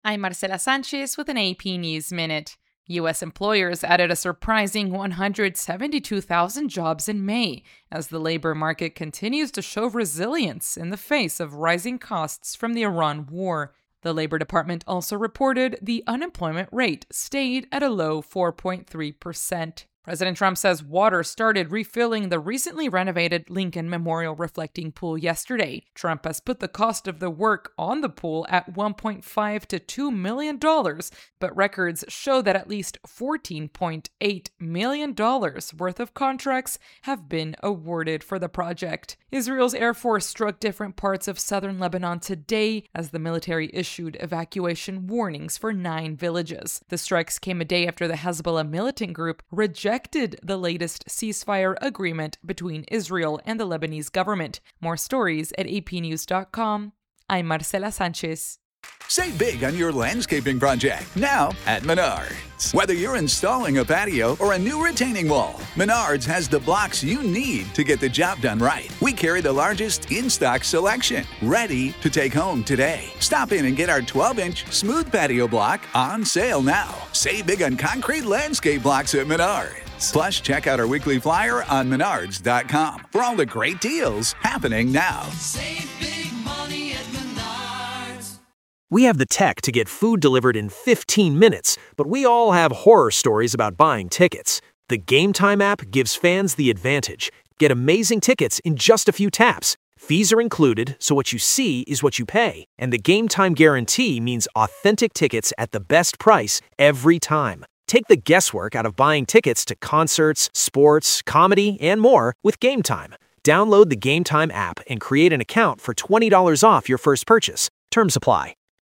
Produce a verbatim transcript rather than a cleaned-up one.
I'm Marcela Sanchez with an A P News Minute. U S employers added a surprising one hundred seventy-two thousand jobs in May, as the labor market continues to show resilience in the face of rising costs from the Iran war. The Labor Department also reported the unemployment rate stayed at a low four point three percent. President Trump says water started refilling the recently renovated Lincoln Memorial Reflecting Pool yesterday. Trump has put the cost of the work on the pool at one point five to two million dollars, but records show that at least fourteen point eight million dollars worth of contracts have been awarded for the project. Israel's Air Force struck different parts of southern Lebanon today as the military issued evacuation warnings for nine villages. The strikes came a day after the Hezbollah militant group rejected rejected the latest ceasefire agreement between Israel and the Lebanese government. More stories at a p news dot com. I'm Marcela Sanchez. Save big on your landscaping project now at Menards. Whether you're installing a patio or a new retaining wall, Menards has the blocks you need to get the job done right. We carry the largest in-stock selection, ready to take home today. Stop in and get our twelve inch smooth patio block on sale now. Save big on concrete landscape blocks at Menards. Plus, check out our weekly flyer on menards dot com for all the great deals happening now. Save big money at Menards. We have the tech to get food delivered in fifteen minutes, but we all have horror stories about buying tickets. The Game Time app gives fans the advantage. Get amazing tickets in just a few taps. Fees are included, so what you see is what you pay. And the Game Time guarantee means authentic tickets at the best price every time. Take the guesswork out of buying tickets to concerts, sports, comedy, and more with Game Time. Download the Game Time app and create an account for twenty dollars off your first purchase. Terms apply.